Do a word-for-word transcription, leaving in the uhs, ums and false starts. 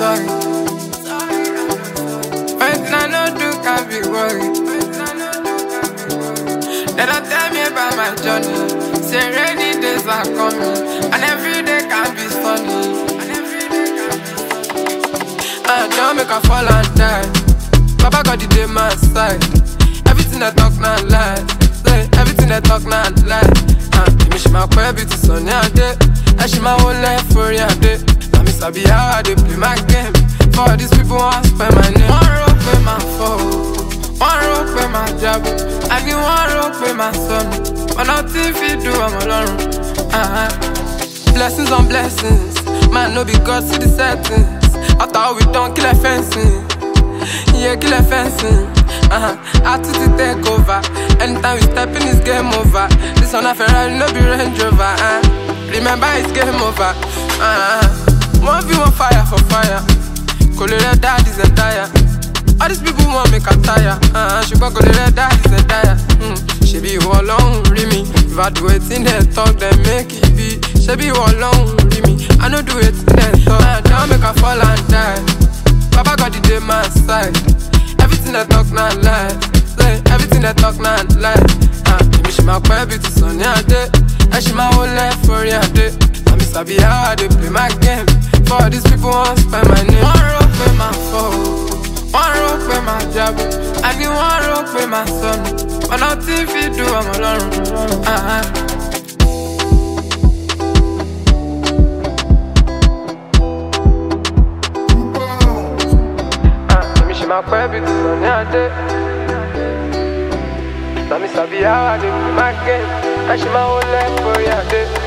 sorry. When I no do, can't be worried. They don't tell me about my journey. Say rainy days are coming, and every day can be sunny. I don't make a fall and die. Papa got the day my side. Everything I talk now lie. Say everything I talk now lie. Ah, me she my baby to sunny a day. And she my whole life for a day. I miss I be how I dey play my game. For these people want spend my name. One rope with my phone, one rope with my job. I give one rope with my son. But nothing fit do I'm alone. Uh-huh. Blessings on blessings. Man no be God see the settings. After all we done kill a fencing. Yeah, kill a fencing. Uh-huh. Attitude take over. Anytime we step in, it's game over. This one a Ferrari, no be Range Rover. Uh. Remember, it's game over. Uh-huh. One view on fire for fire. Colorado daddy's a tire. All these people want make a tire. Uh-huh. She got Colorado daddy's a tire. Mm. She be all alone, read me. If I do it in their talk, then make it be. She be all alone, read me. I know do it in their talk. Uh, don't make her fall and die. Papa got the day my side. Everything I talk now lie. Say everything I talk now lie. Ah, uh, me she my baby to sunny a day. And she my whole life for a day. I miss I be how I dey play my game. For these people want spend my name. One rope with my phone, one rope with my job. I give one rope with my son. But nothing fit do I'm alone. Uh-huh. My baby to sunny a day. Now me sabi how I dey play my game. And she my whole life for a day.